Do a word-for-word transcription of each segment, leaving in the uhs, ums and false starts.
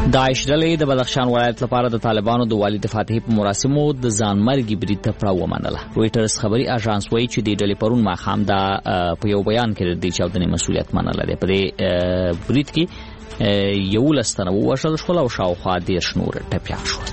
داعش ډلې د بدخشان ولایت لپاره د طالبانو د والي د فاتحې په مراسمو د ځانمرګي برید ته پړاو ومنله. رویټرز خبري اژانس وایي چې د ډلې پرون ماښام دا په یو بیان کې د دې چاودنې مسؤلیت منله دی. په دې برید کې یولس تنه ووژل شول او شاوخوا دېرش نور ټپیان شول.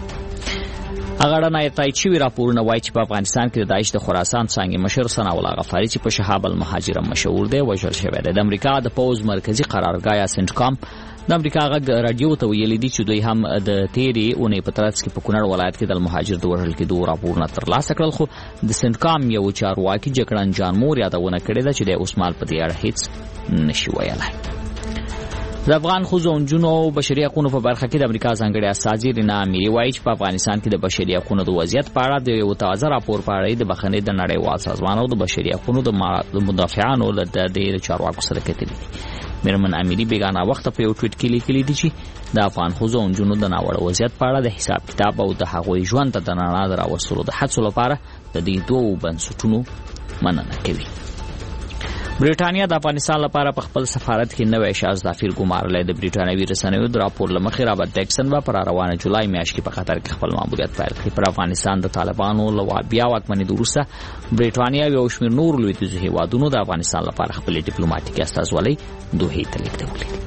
هغه ډنه تایید شوي راپورونه وایي چې په افغانستان کې د داعش د خراسان څانګې مشر ثناء الله غفاري چې په شهاب المهاجر مشهور دی وژل شوی دی. د امریکا د پوز مرکزی قرارګاه یا سنټکام د امریکا غږ رادیو ته ویلي دي چې دوی هم د تیرې اونۍ په ترڅ کې په کونړ ولایت کې د المهاجر د وژل کېدو راپورونه ترلاسه کړل، خو د سنټکام یو چارواکي جګړن جان مور یادونه کړې ده چې د اوسمال په دې اړه هیڅ نشي ویلای. د افغان ښځو او نجونو بشري حقوقو په برخه کې د امریکا ځانګړې استازي رینا اميري وایي چې په افغانستان کې د بشري حقوقو د وضعیت په اړه د یو تازه راپور په اړه د بخښنې د نړیوال سازمان او د بشري حقوقو د مدافعانو له ډېرو چارواکو سره کتلي دي. میرمن اميري بیگانه وخت په یو ټویټ کې لیکلي دي چې د افغان ښځو او نجونو د ناوړه وضعیت په اړه د حساب کتاب او د هغوی ژوند ته د رڼا د راوستلو د هڅو لپاره د دې دوو بنسټونو مننه کوي. برېټانیا د افغانستان لپاره په خپل سفارت کې نوې شاز دافیر ګمارلې. د برېټانوي رسنیو د راپور لمخې رابرټ ډیکسن به پر روانه جولای میاشت کې په قطر کې خپل ماموریت پیل کړي. پر افغانستان د طالبانو له بیا واکمنۍ وروسته برېټانیا یو شمېر نور لویدیځو هیوادونو د افغانستان لپاره خپل ډیپلوماټیکي استازولۍ دوحې ته لیږدولې.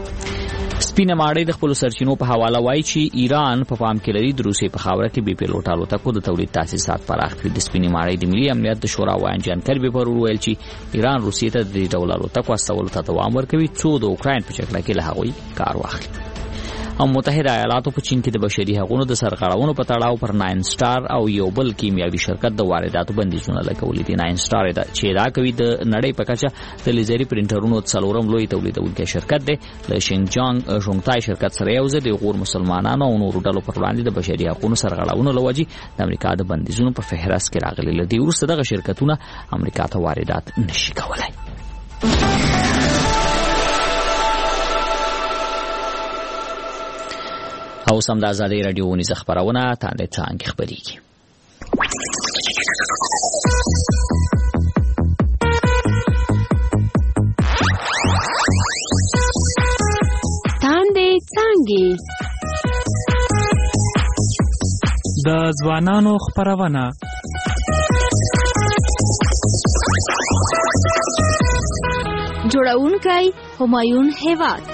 سپینه ماړۍ د خپل سرچینو په حواله وایي چې ایران په پام کې لري د روسیې په خاوره کې بي پیلوټ الوتکو د تولید تاسیسات پراخ کړي. د سپینې ماړۍ د ملي امنیت د شورا وایي جانکر به پر ویل چې ایران روسیې ته د دې ډول الوتکو استولو ته دوام ورکوي څو د اوکراین په جګړه کې له هغوی کار واخلي. او متحده ایالاتو په چین کې د بشري حقوقو د سرغړونو په تړاو پر ناین سٹار او یو بل کیمیاوي شرکت د وارداتو بندیزونه لګولې دي. ناین سٹار چې دا کوي د نړۍ په کچه د لیزري پرینټرونو څلورم لوی تولیدونکی شرکت دی. د شینجانګ ژونګتای شرکت سره یو ځای د غور مسلمانانو او نورو ډلو پر وړاندې د بشري حقوقو سرغړونو لوجي د امریکا د بندیزونو په فهرست کې راغلي. لدی وروسته دغه شرکتونه امریکا ته واردات نشي کولای. او سم د آزادۍ رادیو ونیزه خبرونه تاندې څانګې خبرېږي. تاندې څانګې د ځوانانو خبرونه جوړونکی همایون هیواد.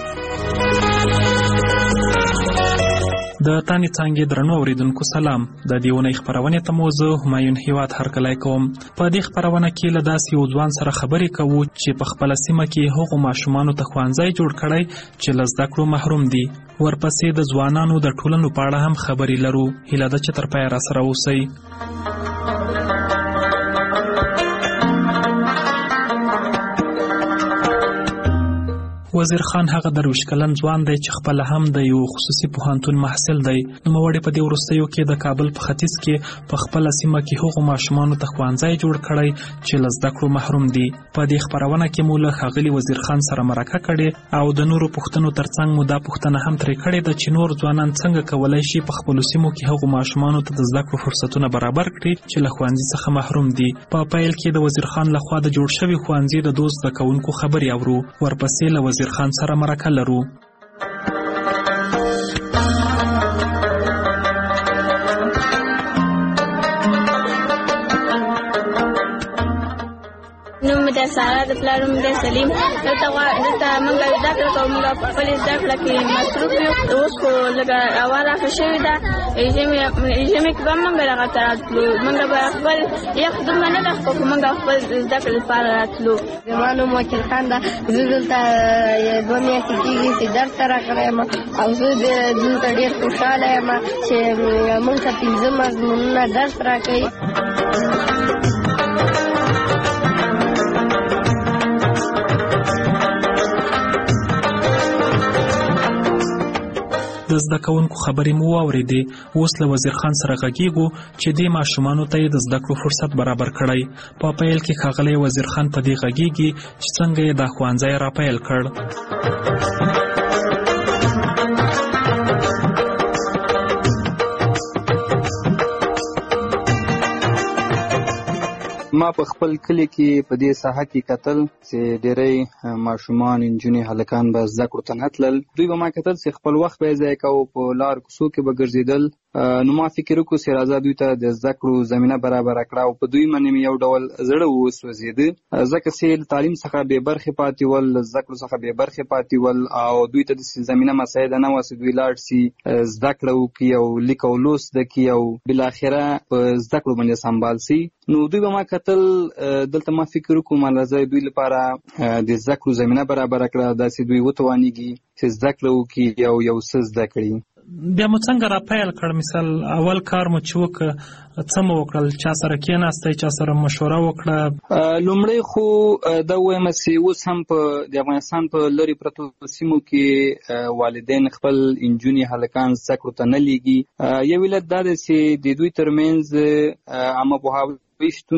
د تانې څانګې درنو اوریدونکو سلام. د دې اونۍ خبرونې ته مو زه همایون هیواد هرکلی کوم. په دې خبرونه کې له داسې یو ځوان سره خبرې کوو چې په خپله سیمه کې هغو ماشومانو ته ښوونځی جوړ کړی چې له زده کړو محروم دي. ورپسې د ځوانانو د ټولنو په اړه هم خبرې لرو. هیله ده چې تر پایه راسره اوسئ. وزیر خان هغه درویش کلن ځوان دی چې خپل هم د یو خصوصي پوهنتون محصل دی. نوموړی په دې وروستیو کې د کابل په ختیځ کې په خپله سیمه کې هغو ماشومانو ته ښوونځی جوړ کړی چې له زده کړو محروم دي. په دې خپرونه کې مو له ښاغلي وزیر خان سره مرکه کړې او د نورو پوښتنو ترڅنګ مو دا پوښتنه هم ترې کړې ده چې نور ځوانان څنګه کولی شي په خپلو سیمو کې هغو ماشومانو ته د زده کړو فرصتونه برابر کړي چې له ښوونځي څخه محروم دي. په پیل کې د وزیر خان لخوا د جوړ شوي ښوونځي د دوست زده کوونکو خبرې اورو. ورپسې له وزیر خان سره مرکه لرو. نوم د سارا د پلار نوم د سلیم. دلته دلته موږ زده کړه کوو. موږ په خپلې زده کړه کې مصروف یو. اوس خو لږه هوا راښه شوې ده. ژمي کې به موږ دغه ته راتلو. موږ به خپل یخ دومره نه ده خو موږ خپل زده کړې لپاره راتلو. زما نوم وکیل خان ده. زه دلته دوه میاشتې کېږي چې درس ته راغلی یم او زه دلته ډېر خوشحاله یم چې موږ ته پنځه مضمونونه درس راکوي. د زده کوونکو خبرې مو واورېدې. اوس له وزیر خان سره غږیږو چې دې ماشومانو ته یې د زده کړو فرصت برابر کړی. په پیل کې ښاغلی وزیر خان په دې غږیږي چې څنګه یې دا ښوونځی راپیل کړ. ما په خپل کلی کې په دې ساحه کې کتل چې ډېری ماشومان انجونې هلکان به زده کړو ته نه تلل. دوی به ما کتل چې خپل وخت به یې ضایع کوو، په لار کوڅو کې به ګرځېدل. نو ما فکر وکړو چې راځه دوی ته د زده کړو زمینه برابره کړه او په دوی باندې مې یو ډول زړه وسوځېده، ځکه چې له تعلیم څخه بې برخې پاتې ول، له زده کړو څخه بې برخې پاتې ول او دوی ته داسې زمینه مساعده نه وه چې دوی لاړ شي زده کړه وکړي او لیک او لوست زده کړي او بالاخره په زده کړو باندې سمبال شي. نو دوی به ما کتل، دلته ما فکر وکړو ما راځه دوی لپاره د زده کړو زمینه برابره کړه، داسې دوی وتوانېږي چې زده کړه وکړي او یو څه زده کړي. بیا مو څنګه را پیل کړ؟ مثال اول کار مو چې وکړ څه مو وکړل؟ چا سره کېناستئ؟ چا سره مشوره وکړه؟ لومړی خو دا ووایم چې اوس هم په د افغانستان په لرې پرتو سیمو کې والدین خپل انجونې هلکان زده کړو ته نه لیږي. یو علت دا دی چې د دوی ترمنځ عامه پوهاوی شتون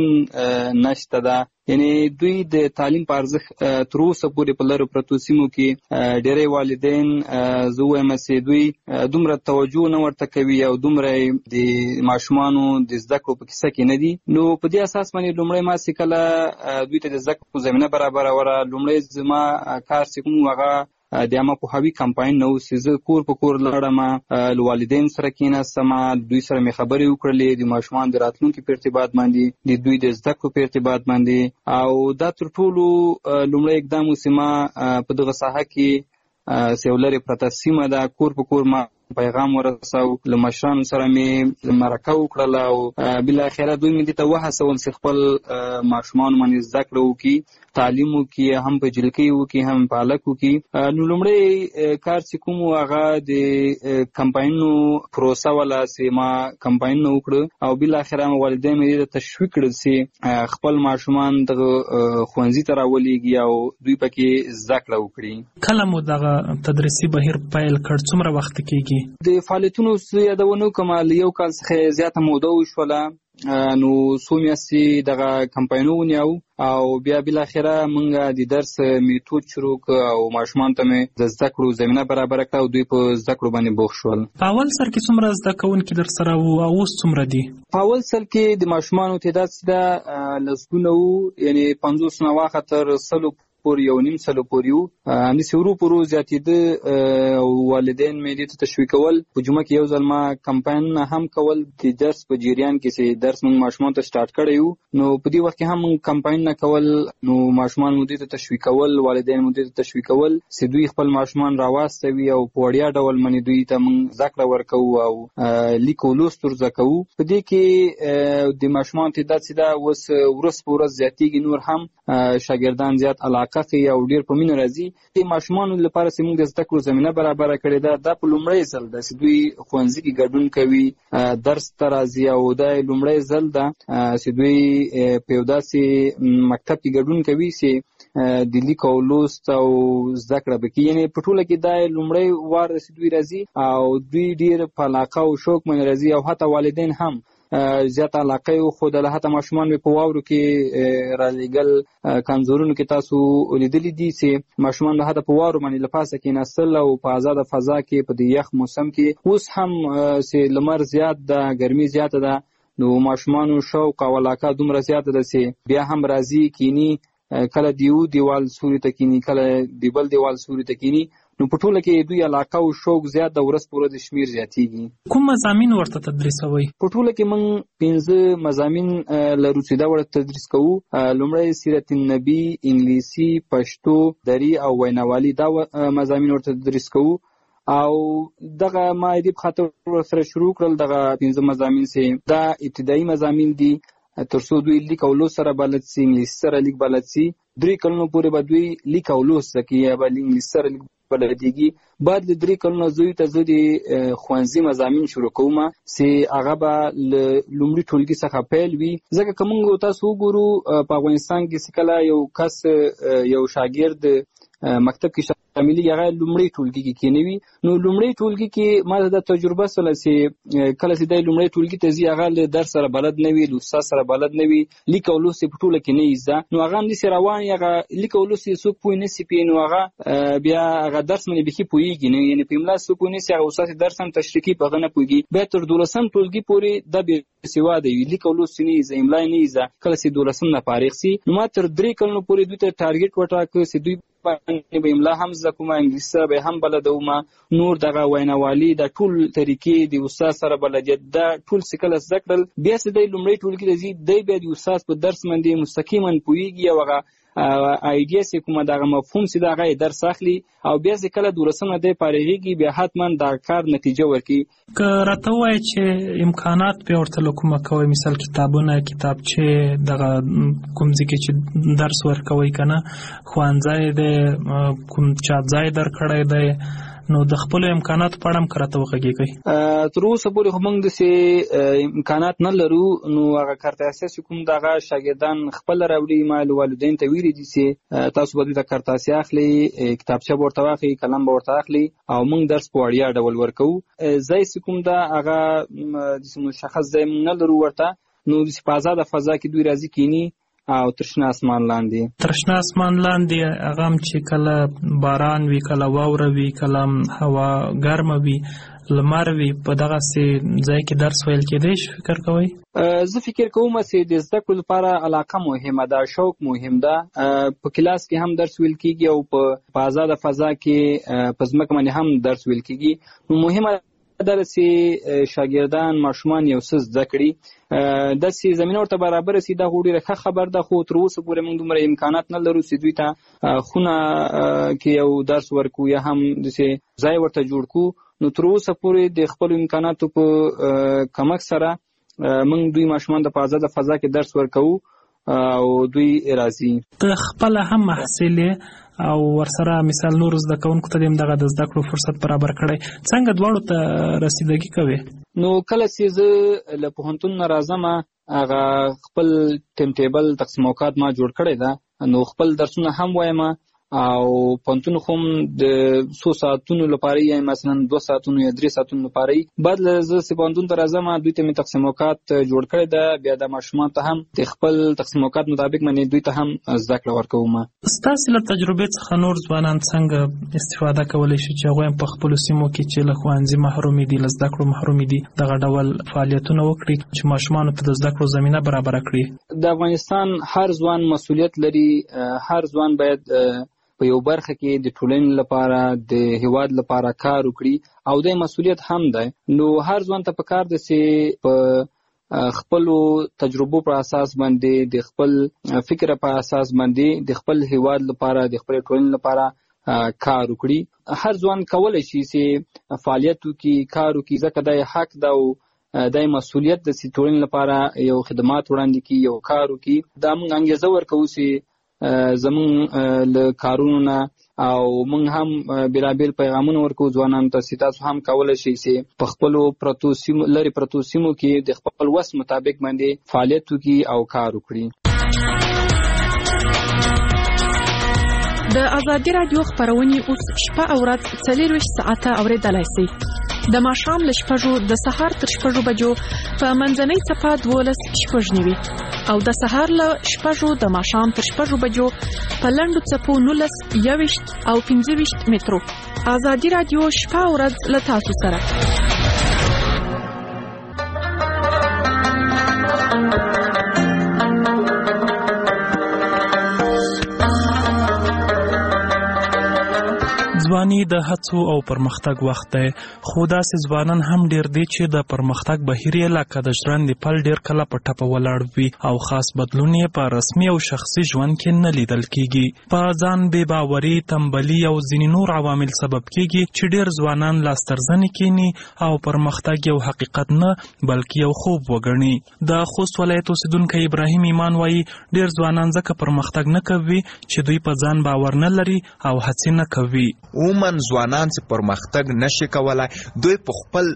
نشته ده، یعنی دوی د تعلیم په ارزښت تر اوسه پورې په لرو پرتو سیمو کې ډېری والدین زه وایم چې دوی دومره توجه نه ورته کوي او دومره د ماشومانو د زده کړو په کیسه کې نه دي. نو په دې اساس باندې لومړی ما چې کله دوی ته د زده کړو زمینه برابروله، لومړی زما کار چې کوم هغه د عامه پوهاوي کمپاین نه و چې زه کور په کور لاړم، له والدین سره کېناستم، دوی سره مې خبرې وکړلې د ماشومان د راتلونکي په ارتباط باندې، د دوی د زده کړو په ارتباط باندې. او دا تر ټولو لومړی اقدام و چې ما په دغه ساحه کې چې یو لرې پرته سیمه ده، کور په کور ما پیغام ورساو، له مشرانو سره مې مرکه وکړله او بالاخره دوی مې دې ته وهڅول چې خپل ماشومان باندې زده کړه وکړي، تعلیم وکړي، هم په جلکۍ وکړي هم په هلک وکړي. نو لومړی کار چې کوم و هغه د کمپاینونو پروسه وله چې ما کمپاینونه وکړه او بالاخره والدین مې دې ته تشویق کړل چې خپل ماشومان دغه ښوونځي ته راولېږي او دوی پکې زده کړه وکړي. کله مو دغه تدریسي بهیر پیل کړ؟ څومره وخت کېږي؟ د فعالیتونو یادونه وکړم، له یو کال څخه زیاته موده وشوله. نو څو میاشتې دغه کمپاینونه ونیو او بیا بالاخره موږ د درس میتود شروع کړ او ماشومان ته مې د زده کړو زمینه برابره کړه او دوی په زده کړو باندې بوخت شول. په اول سر کې څومره زده کوونکي در سره وو او اوس څومره دي؟ په اول سر کې د ماشومانو تعداد چې ده لسګونه وو، یعنی پنځوس نه واخه تر سلو پورې، یو نیم سلو پورې وو. همداسې ورو په ورو زیاتېده او والدین مې دې ته تشویقول. په جمعه کې یو ځل ما کمپاینونه هم کول د درس په جریان کې چې درس موږ ماشومانو ته سټارټ کړی وو، نو په دې وخت کې هم موږ کمپاینونه کول، نو ماشومان مو دې ته تشویقول، والدین مو دې ته تشویقول چې دوی خپل ماشومان راواستوي او په وړیا ډول باندې دوی ته موږ زده کړه ورکوو او لیک او لوست ور زده کوو. په دې کې د ماشومانو تعداد چې ده اوس ورځ په ورځ زیاتېږي، نور هم شاګردان زیات علاقه کوي او ډېر په مینه راځي. د ماشومانو لپاره چې موږ د زده کړو زمینه برابره کړې ده، دا په لومړی ځل ده چې دوی ښوونځي کې ګډون کوي، درس ته راځي او دا لومړی ځل ده چې دوی په یو داسې مکتب کې ګډون کوي چې د لیک او لوست او زده کړه به کوي. یعنې په ټوله کې دا لومړی وار ده چې دوی راځي او دوی ډېر په علاقه او شوق باندې راځي او حتی والدین هم زیات علاقه یې وښودله. حتی ماشومان مې په واورو کې رالیږل، کانزورونو کې تاسو لیدلي دي چې ماشومان به حتی په واورو باندې له پاسه کېناستل او په آزاده فضا کې په دې یخ موسم کې. اوس هم چې لمر زیات ده، ګرمي زیاته ده، نو ماشومانو شوق او علاقه دومره زیاته ده چې بیا هم راځي کینی، کله د یو دیوال سوري ته کینی، کله د بل دیوال سوري ته کینی. نو په ټوله کې دوی علاقه او شوق زیات د ورځ په ورځ شمیر زیاتېږي. کوم مضامین ورته تدریسوئ؟ په ټوله کې موږ پنځه مضامین لرو چې دا ورته تدریس کوو. لومړی سیرت النبي، انګلیسي، پښتو، دري او ویناوالي، دا مضامین ورته تدریس کوو. او دغه ما دې په خاطر ورسره شروع کړل دغه پنځه مضامین چې دا ابتدایي مضامین دي تر څو دوی لیک او لوست سره بلد سي، انګلیسي سره لیک بلد سي. درې کلونو پورې به دوی لیک او لوست زده کوي یا به انګلیسي سره لیک بلدېږي. بعد له درې کلونو زوی ته زه د ښوونځي مضامین شروع کوم چې هغه به له لومړي ټولګي څخه پیل وي. ځکه که موږ تاسو وګورو په افغانستان کې چې کله یو کس یو شاګرد مکتب کې شاملي هغه لومړی ټولګي کې کېنوي. نو لومړی ټولګي کې ما د تجربه سره چې کله چې د لومړی ټولګي ته ځي هغه له درس سره بلد نه وي، له استاد سره بلد نه وي، لیک او لوست په ټوله کې نه ایزه. نو هغه هم داسې روان هغه لیک او لوست څوک پوه نه سي پې، نو هغه بیا هغه درس باندې بیخي پوهېږي نه، یعنې په املا څوک پوه نه سي، هغه استاد درس هم تشریح کوي په هغه نه پوهېږي. بیا تر دولسم ټولګي پورې دا بېسواده وي، لیک او لوست نه ایزه، املا نه ایزه. کله چې دولسم نه فارغ سي نو ما تر درې کلونو پورې دوی ته ټارګېټ وټاکه چې دوی باندې به املا هم زده کوم، انګلیسي به هم بلدوم، نور دغه ویناوالي د ټول طریقې د استاد سره بلدیت دا ټول چې کله زده کړل، بیا چې دی لومړی ټولګي ته ځي دی بیا د استاد په درس باندې مستقیما پوهېږي او هغه آیډیا چې کومه دغه مفهوم چې د هغه درس اخلي او بیا چې کله دولسم نه دی فارغېږي بیا حتما د کار نتیجه ورکوي. که راته ووایې چې امکانات بیا ورته له کومه کوئ، مثال کتابونه، کتابچې، دغه کوم ځای کې چې درس ورکوئ که نه، ښوونځی دی، کوم چاپ ځای درکړی دی، نو د خپلو امکاناتو په اړه هم که راته وغږېږئ. تر اوسه پورې خو موږ داسې امکانات نه لرو، نو هغه کارت اساسي کوم دغه شاګردان خپله راوړي. ما له والدینو ته ویلي دي چې تاسو به دوی ته کارت اساسي اخلي، کتابچه به ورته واخلي، قلم به ورته اخلي او موږ درس په وړیا ډول ورکوو. ځای چې کوم ده هغه داسې مشخص ځای موږ نه لرو ورته، نو داسې په ازاده فضا کې دوی راځي کینی او ترشنه اسمان لاندې ترشنه اسمان لاندې هغه هم چې کله باران وي، کله واوره وي، کله هوا ګرمه وي، لمر وي، په دغسې ځای کې درس ویل کېدی شي فکر کوئ؟ زه فکر کوم چې د زده کړو لپاره علاقه مهمه ده، شوق مهم ده. په کلاس کې هم درس ویل کېږي او په ازاده فضا کې په ځمکه باندې هم درس ویل کېږي. نو مهمه ده چې شاګردان ماشومان یو څه زده کړي، داسې زمینه ورته برابره سي. دا خو ډېره ښه خبر ده، خو تر اوسه پورې موږ دومره امکانات نه لرو چې دوی ته خونه کې یو درس ورکو یا هم داسې ځای ورته جوړ کړو. نو تر اوسه پورې د خپلو امکاناتو په کمک سره موږ دوی ماشومان د په ازاده فضا کې درس ورکوو او دوی راځي. ته خپله هم محصل او ورسره مثال نور زده کوونکو ته هم دغه د زده کړو فرصت برابر کړی، څنګه دواړو ته رسیدګي کوې؟ نو کله چې زه له پوهنتون نه راځم هغه خپل ټیم ټیبل تقسیم اوقات ما جوړ کړی ده، نو خپل درسونه هم وایم او پوهنتون خو هم د څو ساعتونو لپاره یا مثلا دوه ساعتونو یا درې ساعتونو لپاره بعد له زه چې پوهنتون ته راځم دوی ته مې تقسیم اوقات جوړ کړی ده. بیا د ماشومان ته هم د خپل تقسیم اوقات مطابق باندې دوی ته هم زده کړه ورکوم. ستاسې له تجربې څخه نور ځوانان څنګه استفاده کولی شي چې هغوی هم په خپلو سیمو کې چې له ښوونځي محرومې دي، له زده کړو محرومې دي، دغه ډول فعالیتونه وکړي چې ماشومانو ته د زده کړو زمینه برابره کړي؟ د افغانستان هر ځوان مسؤلیت لري، هر ځوان باید په یو برخه کې د ټولنې لپاره د هیواد لپاره کار وکړي او د مسؤلیت هم ده. نو هر ځوان ته پکار ده چې په خپلو تجربو پر اساس باندې، د خپل فکر په اساس باندې د خپل هیواد لپاره، د خپل ټولنې لپاره کار وکړي. هر ځوان کولی شي چې فعالیت وکړي، کار وکړي، ځکه دا حق ده او دا مسؤلیت ده چې ټولنې لپاره یو خدمات وړاندې کړي، یو کار وکړي. دا موږ انګېزه ورکوو چې زمون له کارونو نه او موږ هم بېلابېل پیغامونه ورکوو ځوانانو ته چې تاسو هم کولی شئ چې په خپلو پرتو سیمو لرې پرتو سیمو کې د خپل وس مطابق باندې فعالیت وکړي او کار وکړي. د ازادي راډیو خپرونې اوس شپه او ورځ څلېرویشت ساعته اورېدلی شئ. د ماښام له شپږو د سهار تر شپږو بجو په منځنۍ څپه دولس شپږ نوي او د سهار له شپږو د ماښام تر شپږو بجو په لنډو څپو نولس، یوویشت او پنځه ویشت مترو. ازادي راډیو شپه او ورځ له تاسو سره. ځواني د هڅو او پرمختګ وخت دی، خو داسې ځوانان هم ډېر دي چې د پرمختګ بهیر یې لکه د ژرندې پل ډېر کله په ټپه ولاړ وي او خاص بدلون یې په رسمي او شخصي ژوند کې نه لیدل کېږي. په ځان بې باوري، تنبلي او ځینې نور عوامل سبب کېږي چې ډېر ځوانان لاسترزنې کیني او پرمختګ یو حقیقت نه بلکې یو خوب وګڼي. د خوست ولایت اوسېدونکی ابراهیم ایمان وایي ډېر ځوانان ځکه پرمختګ نه کوي چې دوی په ځان باور نه لري او هڅې نه کوي. اون عموما ځوانان چې پرمختګ نشي کولای دوی په خپل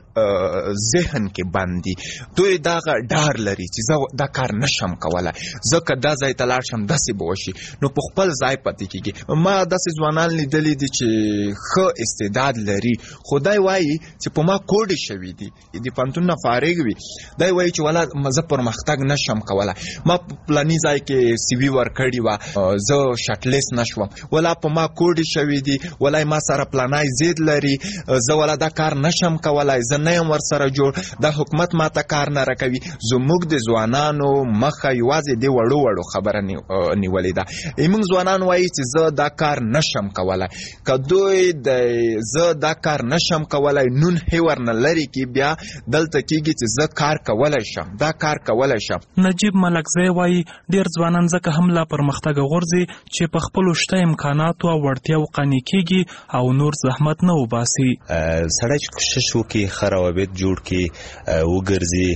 ذهن کې باندې دوی دا ډار لري چې زه دا کار نشم کولای، ځکه دا ځای ته لاړ شم داسې به وشي، نو په خپل ځای پاتې کېږي. ما داسې ځوانان لیدلي دي چې ښه استعداد لري، خو دی وایي چې په ما کوډې شوي دي، د پوهنتون نه فارغ وي، دی وایي چې ولا زه پرمختګ نشم کولای، ما په پلاني ځای کې سی وي ورکړې وه، زه شاټلیست نشوم، ولا په ما کوډې شوي دي، ولا ما سره پلانای زید لري، زه ولا دا کار نشم کولای، زه نه یم ورسره جوړ، دا حکومت ما ته کار نه راکوي. زموږ د ځوانانو مخه یوازې د وړو وړو خبره نیولې ده. موږ ځوانان وایي چې زه دا کار نشم کولای، که دوی د زه دا کار نشم کولای نون هیور نه لري کې بیا دلته کېږي چې زه کار کولی شم، دا کار کولی شم. نجیب ملکزی وایي ډېر ځوانان ځکه هم لا پرمختګ غورځي چې په خپلو شته امکاناتو او وړتیاو قانع کېږي او نور زحمت نه وباسي. سړی چې کوشش وکړي ښه روابط جوړ کړي وګرځي،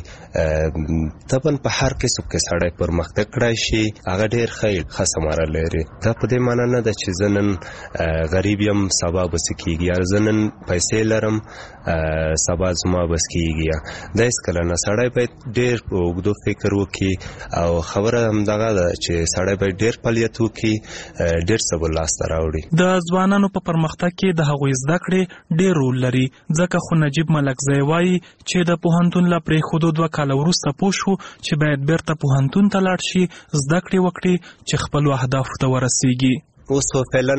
طبعا په هر قسم کې سړی پرمختګ کړی شي، هغه ډېر ښه ثمره لري. دا په دې معنا نه ده چې زه نن غریب یم سبا به څه کېږي، یا زه نن پیسې لرم سبا زما بس کېږي، دا هېڅکله نه. سړی باید ډېر په اوږدو فکر وکړي او خبره همدغه ده چې سړی باید ډېر فعالیت وکړي، ډېر څه به لاسته راوړي. د ځوانانو په پرمختګ کې د هغوی زده کړې ډېر رول لري، ځکه خو نجیب ملکزی وایي چې د پوهنتون له پرېښودو دوه کاله وروسته پوه شو چې باید بیرته پوهنتون ته لاړ شي، زده کړې وکړي چې خپلو اهدافو ته ورسیږي. اوس فعلا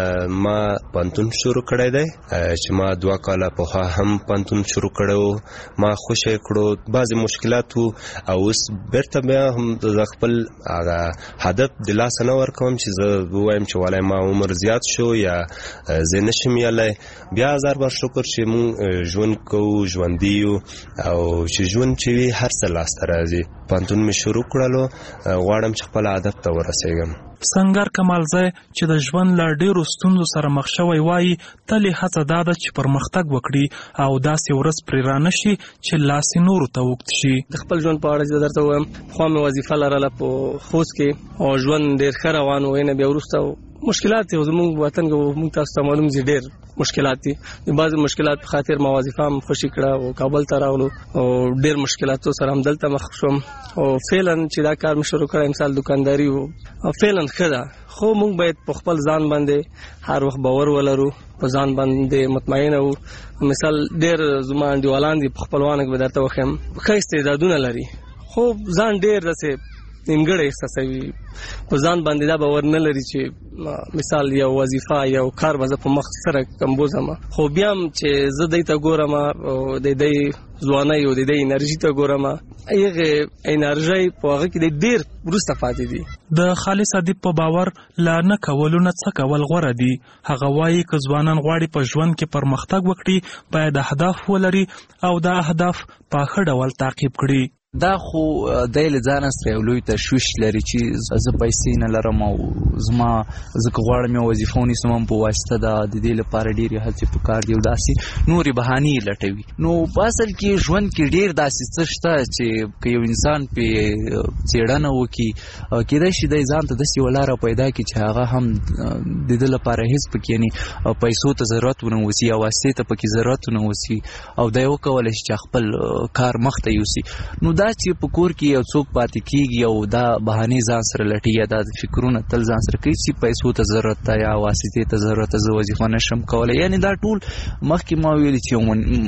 ما پوهنتون شروع کړی دی چې ما دوه کاله پخوا هم پوهنتون شروع کړی، ما خوشی کړو، بعضې مشکلات وو او اوس بیرته بیا هم د خپل هغه هدف د لاسه نه ورکوم چې زه ووایم چې والی ما عمر زیات شو یا زه نشم یلی. بیا هزار بار شکر چې مونږ ژوند کوو، ژوندي یو، او چې ژوند چې وي هر څه لاسته راځي. پوهنتون مې شروع کړلو، غواړم چې خپل هدف ته ورسېږم. سنگر کمالزی چې د ژوند له ډېرو ستونزو سره مخ شوی وایي تل یې هڅه دا ده چې پرمختګ وکړي او داسې ورځ پرې رانه شي چې لاس یې نورو ته اوږد شي. د خپل ژوند په اړه چې درته ووایم، پخوا مې وظیفه لرله په خوست کې او ژوند ډېر ښه روان و، نه بیا وروسته مشکلات دي. زموږ وطن کې موږ تاسو ته معلوم دي ډېر مشکلات دي، د بعضې مشکلات په خاطر ما وظیفه هم خوشي کړه او کابل ته راغلو او ډېر مشکلاتو سره هم دلته مخ شوم او فعلا چې دا کار مې شروع کړی مثال دکانداري و او فعلا ښه ده، خو موږ باید په خپل ځان باندې هر وخت باور ولرو، په ځان باندې مطمئنه وو. مثال ډېر زما انډیوالان دي په خپلوانو کې به درته وښیم ښه استعدادونه لري، خو ځان ډېر داسې نیمګړی احساسوي، په ځان باندې دا باور نه لري چې مثال یو وظیفه یو کار به زه په مخ سره کمبوزم، خو بیا هم چې زه دی ته ګورم او د دی ځوانۍ او د دی انرژي ته ګورم، هغې انرژۍ په هغه کې د ډېر وروسته پاتې دي. د خالص ادیب په باور لا نه کولو نه څه کول غوره دي. هغه وایي که ځوانان غواړي په ژوند کې پرمختګ وکړي باید اهداف ولري او دا اهداف په ښه ډول تعقیب کړي. دا خو دی له ځانه سره یو لوی تشویش لري چې زه پیسې نه لرم او زما زه که غواړم یو وظیفه ونیسم هم په واسطه ده، د دې لپاره ډېرې هڅې پکار دي او داسې نورې بهانې یې لټوي. نو په اصل کې ژوند کې ډېر داسې څه شته چې که یو انسان پې څېړنه وکړي کېدای شي دی ځان ته داسې یوه لاره پیدا کړي چې هغه هم د ده لپاره هېڅ پکې یعنې پیسو ته ضرورت ونه اوسي یا واسطې ته پکې ضرورت ونه اوسي او دی وکولی شي چې خپل کار مخته یوسي. نو دا چې په کور کې یو څوک پاتې کېږي او دا بهانې ځان سره لټي یا دا فکرونه تل ځان سره کوي چې پیسو ته ضرورت ده یا واسطې ته ضرورت ده، زه وظیفه نشم کولی، یعنې دا ټول مخکې ما ویلي چې یو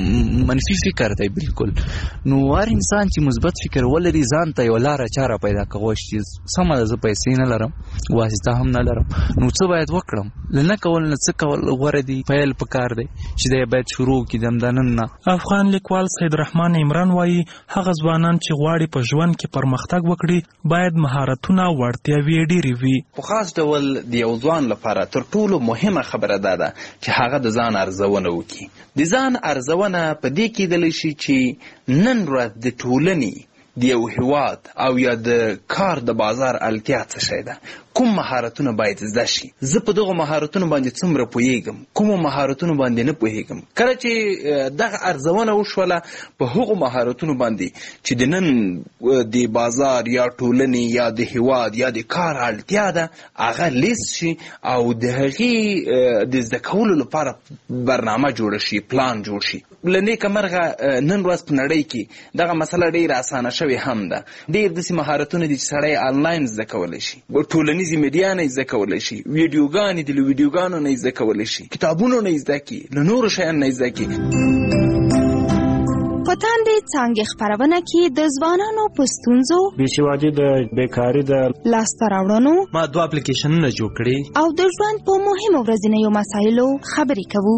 منفي فکر دی بالکل. نو هر انسان چې مثبت فکر ولري ځان ته یوه لاره چاره پیدا کولی چې سمه ده زه پیسې نه لرم، واسطه هم نه لرم، نو څه باید وکړم؟ له نه کول نه څه کول غوره دي، پیل پکار دی چې دی باید شروع کړي د همدا نن نه. افغان لیکوال سید رحمان عمران وایي هغه ځوانان چې غواړي په ژوند کې پرمختګ وکړي باید مهارتونه وړتیاوې ډېرې وي. په خاص ډول د یو ځوان لپاره تر ټولو مهمه خبره دا ده چې هغه د ځان ارزونه وکړي. د ځان ارزونه په دې کېدلی شي چې نن ورځ د ټولنې د یو هیواد او یا د کار د بازار اړتیا څه شی ده، کوم مهارتونه باید زده شي، زه په دغه مهارتونو باندې څومره پوهیږم، کوم مهارتونو باندې نه پوهیږم. کله چې دغه ارزونه وشوله په هغو مهارتونو باندې چې د نن د بازار یا ټولنې یا د هیواد یا د کار اړتیا ده هغه لیست شي او د هغې د زده کولو لپاره برنامه جوړه شي، پلان جوړ شي. له نیکه مرغه نن ورځ په نړۍ کې دغه مسله ډېره اسانه شوې هم ده. ډېر داسې مهارتونه دي چې سړی آنلاین زده کولی شي، ټولنیزې میډیا نه زده کولی شي، ویډیوګانې دي له ویډیوګانو نه زده کولی شي، کتابونو نه زده کړي، له نورو شیانو نه زده کړي. په تاندې څانګې خپرونه کې د ځوانانو په ستونزو، بېسوادي د بیکاري د لاسته راوړنو، ما دوه اپلیکیشنونه جوړ کړي او د ژوند په مهمو ورځنیو مسایلو خبرې کوو.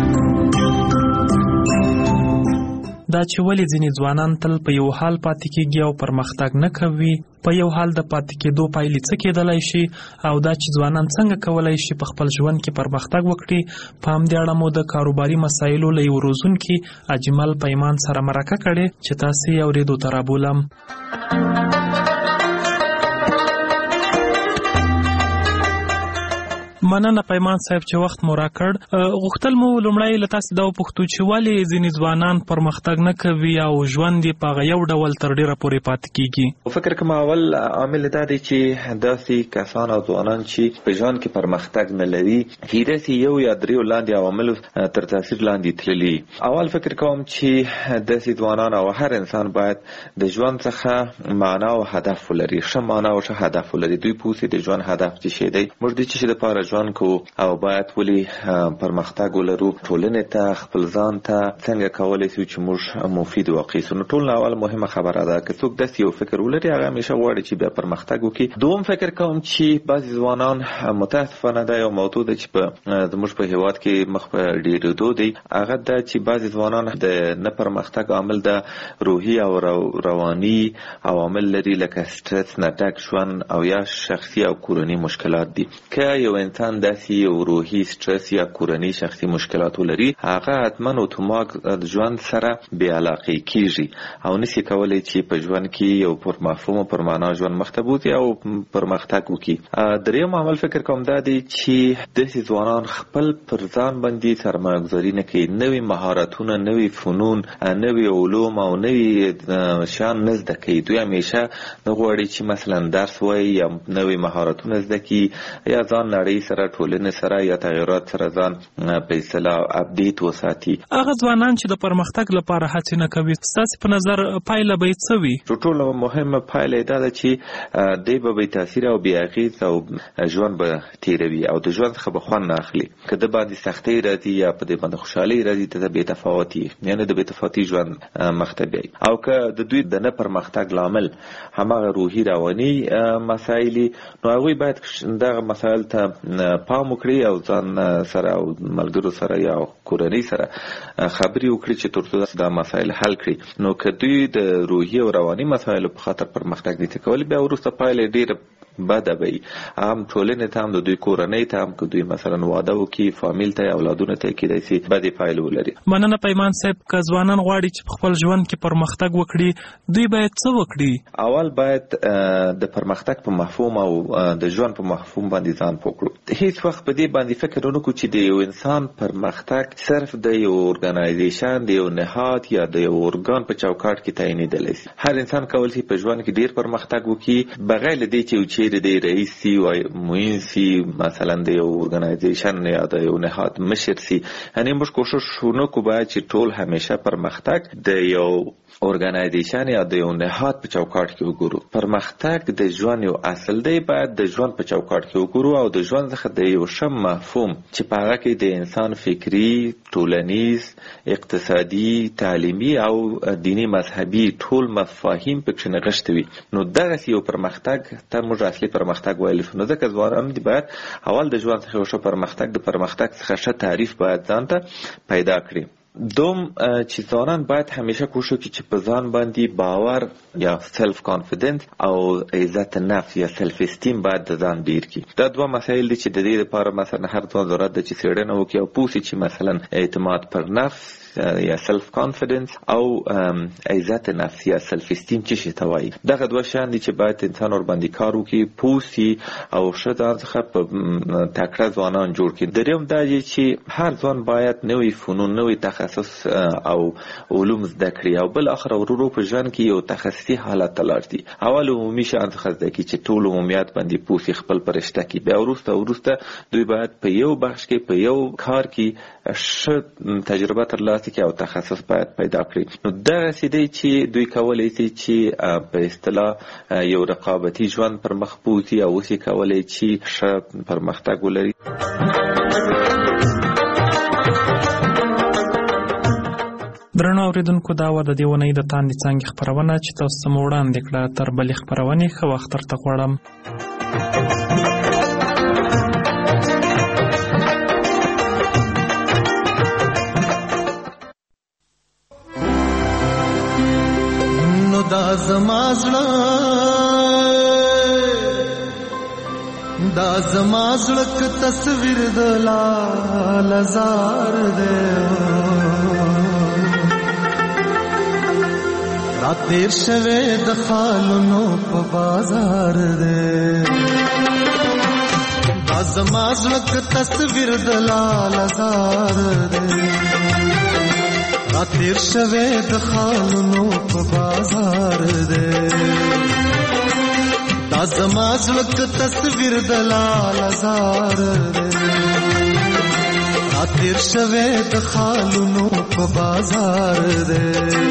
دا چې ولې ځینې ځوانان تل په یو حال پاتې کېږي او پرمختګ نه کوي، په یو حال د پاتې کېدو پایلې څه کېدلی شي، او دا چې ځوانان څنګه کولی شي په خپل ژوند کې پرمختګ وکړي. په همدې اړه مو د کاروباري مسایلو له یو روزونکي اجمل پیمان سره مرکه کړې چې تاسې یې اورېدو ته رابولم. مننه پیمان صاحب چې وخت مو راکړ. غوښتل مو لومړی له تاسې دا وپوښتو چې ولې ځینې ځوانان پرمختګ نه کوي او ژوند یې په هغه یو ډول تر ډېره پورې پاتې کېږي؟ فکر کوم اول عامل دا دی چې داسې کسان او ځوانان چې په ژوند کې پرمختګ نه لري هیرسي یو یا دریو لاندې عواملو تر تاثیر لاندې تللي. اول فکر کوم چې داسې ځوانان او هر انسان باید د ژوند څخه معنا او هدف ولري، ښه معنا او ښه هدف ولري. دوی پوهېږي د ژوند هدف څه شی دی، موږ د څه شي دپاره ژوند کوو او باید ولې پرمختګ ولرو، ټولنې ته خپل ځان ته څنګه کولی شو چې موږ مفید واقع سو. نو ټول اول مهمه خبره ده که څوک داسې یو فکر ولري هغه همیشه غواړي چې بیا پرمختګ وکړي. دوم فکر کوم چې بعضې ځوانان متاسفانه دا یو موضوع ده چې په زموږ په هېواد کې مخ په ډېرېدو دی، هغه ده چې بعضې ځوانان د نه پرمختګ عامل د روحي او رواني عوامل لري لکه سټرس نه ډک ژوند او یا شخصي او کورني مشکلات دي. که یو انسان داسې یو روحي سټرس یا کورني شخصي مشکلات ولري هغه حتما اتومات د ژوند سره بې علاقې کېږي او نشي کولی چې په ژوند کې یو پر مفهوم او پر معنا ژوند مخته بوځي او پرمختګ وکړي. دریم عامل فکر کوم دا دی چې داسې ځوانان خپل پر ځان باندې سرمایه‌ګذاري نه کوي، نوي مهارتونه، نوي فنون، نوي علوم او نوي شیان نه زده کوي. دوی همیشه نه غواړي چې مثلا درس وایي یا نوي مهارتونه زده کړي یا ځان نړۍ سره ټولنې سره یا تغیرات سره ځان په اصطلاح اپډیټ وساتي. هغه ځوانان چې د پرمختګ لپاره هڅې نه کوي ستاسې په نظر پایله به یې څه وي؟ تر ټولو مهمه پایله دا ده چې دی به بې تاثیره او بې اغېز او ژوند به تېروي او د ژوند څخه به خوند نه اخلي. که د باندې سختۍ راځي یا په دې باندې خوشحالۍ راځي ته بې تفاوتي یعنې د بې تفاوتي ژوند مخته بیایي. او که د دوی د نه پرمختګ لامل هماغه روحي رواني مسایل نو هغوی باید دغه مسایل ته پام وکړي او ځان سره او ملګرو سره یا کورنۍ سره خبرې وکړي چې ترڅو دا مسایل حل کړي. نو که دوی د روحي او رواني مسایلو په خاطر پرمختګ نشي کولی بیا وروسته پایله ډېره بده وي، هم ټولنې ته هم د دوی کورنۍ ته هم که دوی مثلا واده وکړي فامیل ته اولادونه ته کېدای شي بدې پایلې ولري. مننه پیمان صاحب. که ځوانان غواړي چې په خپل ژوند کې پرمختګ وکړي دوی باید څه وکړي؟ اول باید د پرمختګ په مفهوم او د ژوند په مفهوم باندې ځان پوه کړو. هیڅ وخت په دې باندې فکر ونه کړو چې د یو انسان پرمختګ صرف د یو ارګنایزیشن د یو نهاد یا د یو ارګان په چوکاټ کې تعینېدلی شي. هر انسان کولی شي په ژوند کې ډېر پرمختګ وکړي بغیر له دې چې یو چیرې د رئیس سي او معین سي مثلا د یو ارګنایزیشن یا د یو نهاد مشر سي. یعنې موږ کوشش ونه کړو باید چې ټول همیشه پرمختګ د یو ارګنایزیشن یا د یو نهاد په چوکاټ کې وګورو. پرمختګ د ژوند یو اصل دی، باید د ژوند په چوکاټ کې وګورو او د ژوند څخه د یو ښه مفهوم چې په هغه کې د انسان فکري، ټولنیز، اقتصادي، تعلیمي او دینی مذهبي ټول مفاهیم پکې نغښتي وي. نو دغسې یو پرمختګ ته موږ اصلي پرمختګ ویلی شو. نو ځکه ځوانان دي باید اول د ژوند څخه یو ښه پرمختګ د پرمختګ څخه ښه تعریف باید ځان ته پیدا کړي. دوم چې ځوانان باید همیشه کوشش وکړي چې په ځان باندې باور یا سلف کانفیډنس او عزت نفس یا سلف استیم باید د ځان ډیر کړي. دا دوه مسایل دي چې د دې لپاره مثلا هر ځوان ضرورت ده چې څېړنه وکړي او پوه شي چې مثلا اعتماد پر نفس یا سلف کانفیډنس او عزت نفس یا سلف استیم چې شي توای دغه دوه شان دي چې باید انسان ور باندې کار وکړي پوسی او شته ځخه په تکړه ځوانان جوړ کړي. دریم دا چې هر ځوان باید نوې فنون نوې تخصص او علوم زده کړي او بل اخر ورو په ژوند کې یو تخصصي حالت تلاشي. اول عمومي شان څخه زده کی چې ټول عمومیت باندې پوسی خپل پرشته کی بیا ورسته ورسته دوی باید په یو بخش کې په یو کار کې ش تجربه ترلاسه کړي او تخصص باید پیدا کړي. نو دا سیدی چې دوی کولای شي چې په اصطلاح یو رقابتي ژوند پر مخ بوځي او وسی کولای شي ش پرمختګ ولري. درنو اوریدونکو دا و د دې ونې د تاندې څانګې خپرونه چې تاسو ته مو وړاندې کړه. تر بلې خپرونې ښه وخت درته غواړم. نو دا زما زړه دا زما زړه که تصویر د لاله زار دی تیر شوه د خالونو په بازار دی دا زما زړه تصویر د لاله زار دی تیر شوه د خالونو په بازار دی دا زما زړه تصویر د لاله زار دی تیر شوه د خالونو په بازار دی.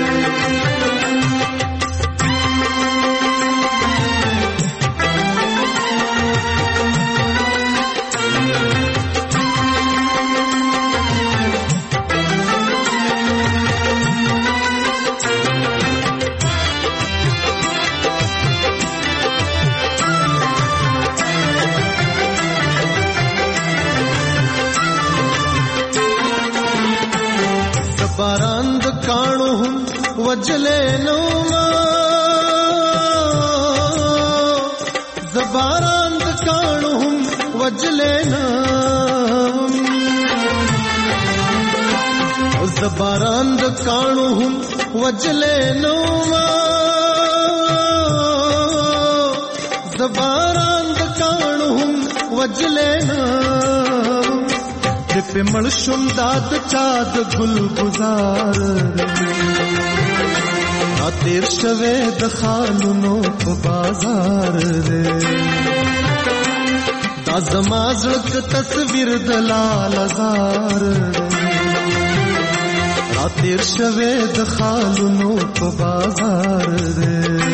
باران د کانو هم وجلې نو ما زباران د کانو هم وجلې نو زباران د کانو هم وجلې نو ما زباران د کانو هم وجلې نو په مړ شوم داد چاد ګل گزار ا تیر شوه د خالونو په بازار دی دا زما زړه تصویر د لاله زار ا تیر شوه د خالونو په بازار دی.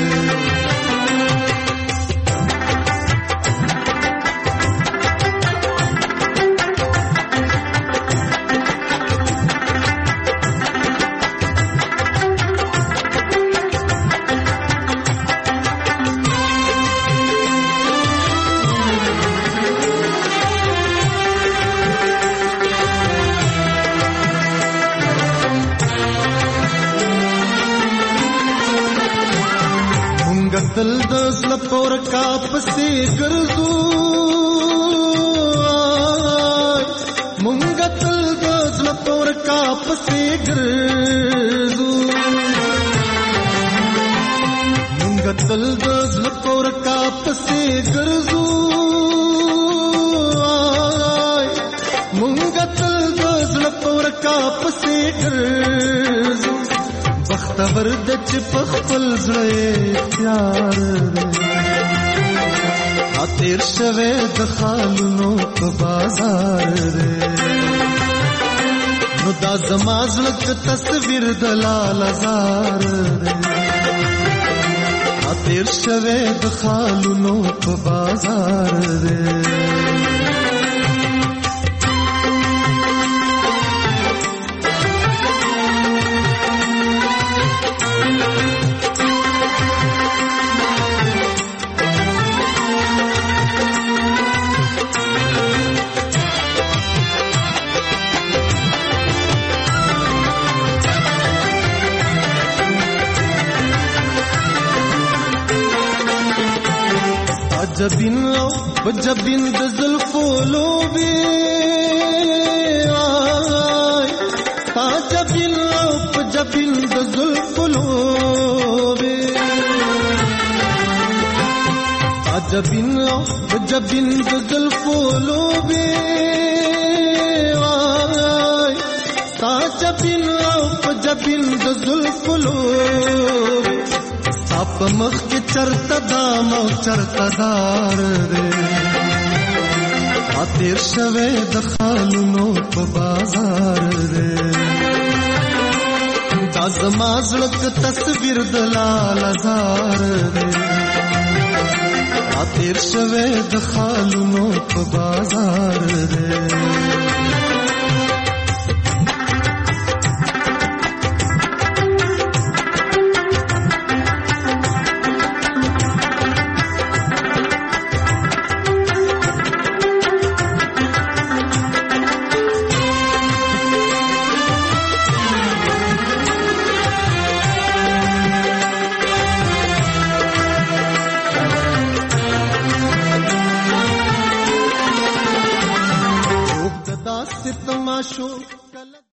دل دز لپور کا پسې ګرځو مونږ دل دز لپور کا پسې ګرځو مونږ دل دز لپور کا پسې ګرځو مونږ دل دز لپور کا پسې ګرځو بختور د چې په خپل زړه اختیار دی تیر شوه د خالونو په بازار دی نو دا زما زړه تصویر د لاله زار دی تیر شوه د خالونو په بازار دی. جبین او بجبین د زلفو لوبي آی تا جبین او په جبین د زلفو لوبې ستا جبین او په جبین د زلفو لوبې وای ستا جبین او په جبین د زلفو لوبې ستا په مخ کې چرته دام او چرته دار دی تیر شوه د خالونو په بازار دی دا زما زړه تصویر د لال زار دی تیر شوه د خالونو په بازار دی تماشو